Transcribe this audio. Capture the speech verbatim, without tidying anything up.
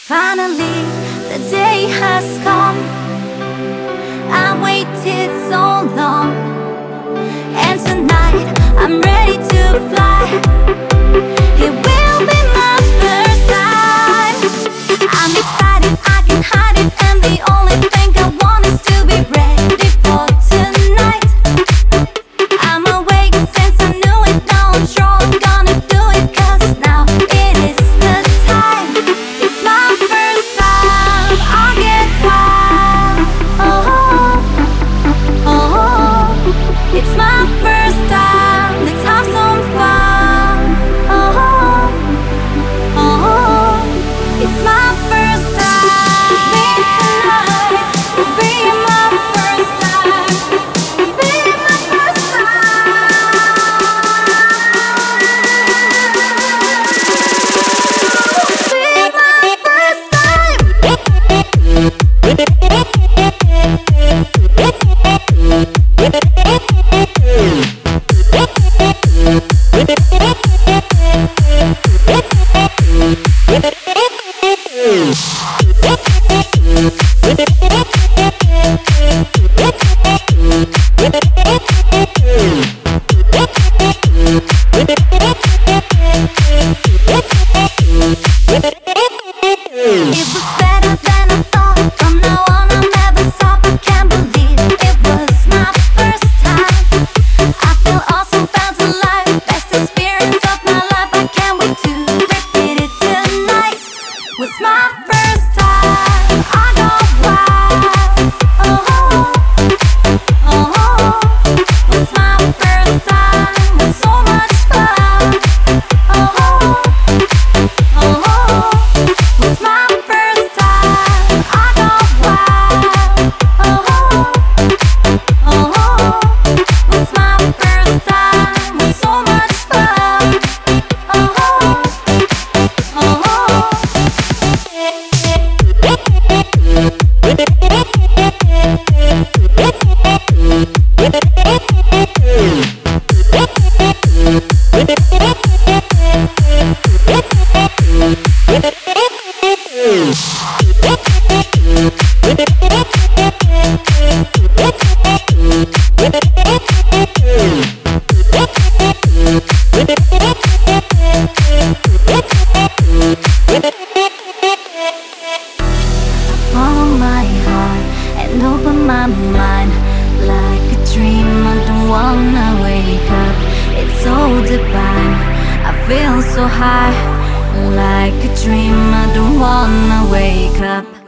Finally, the day has come. I waited so long, and tonight I'm ready to fly. It will be my first time. I'm excited, I can hide it, and the only thing I want is to be ready for tonight. I'm awake since I knew it, now I'm sure I'm gonna do it, 'cause now it is the time. It's my first time, I'll get wild. Oh, oh, oh. It's my first time, let's have some fun. Oh, oh, oh. It's my first time, me tonight will be my first time, be my first It was better than I thought. From now on I'll never stop. I can't believe it was my first time. I feel awesome, felt alive. Best experience of my life. I can't wait to repeat it tonight. Was my first time, I got wild. Oh, oh, oh. Was my first time, was so much fun. Oh, oh, oh. Was my first time, I got wild. Oh, oh, was my first time, was so much fun. Oh, oh, follow my heart and open my mind. Like a dream, I don't wanna wake up. It's so divine, I feel so high. Like a dream, I don't wanna wake up.